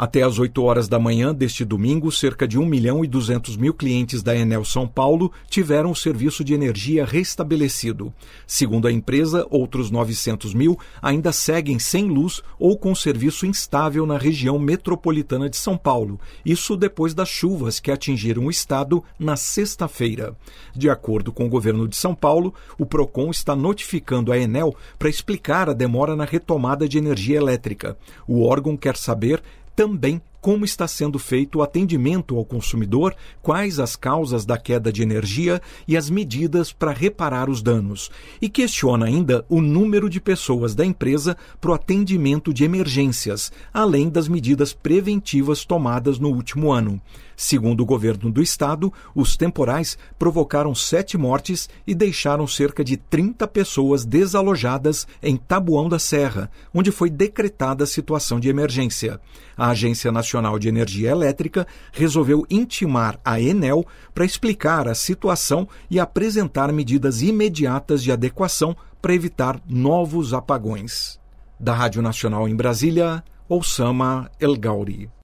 Até às 8 horas da manhã deste domingo, cerca de 1.200.000 clientes da Enel São Paulo tiveram o serviço de energia restabelecido. Segundo a empresa, outros 900.000 ainda seguem sem luz ou com serviço instável na região metropolitana de São Paulo, isso depois das chuvas que atingiram o estado na sexta-feira. De acordo com o governo de São Paulo, o PROCON está notificando a Enel para explicar a demora na retomada de energia elétrica. O órgão quer saber também como está sendo feito o atendimento ao consumidor, quais as causas da queda de energia e as medidas para reparar os danos. E questiona ainda o número de pessoas da empresa para o atendimento de emergências, além das medidas preventivas tomadas no último ano. Segundo o governo do estado, os temporais provocaram 7 mortes e deixaram cerca de 30 pessoas desalojadas em Taboão da Serra, onde foi decretada a situação de emergência. A Agência Nacional de Energia Elétrica resolveu intimar a Enel para explicar a situação e apresentar medidas imediatas de adequação para evitar novos apagões. Da Rádio Nacional em Brasília, Oussama El Gauri.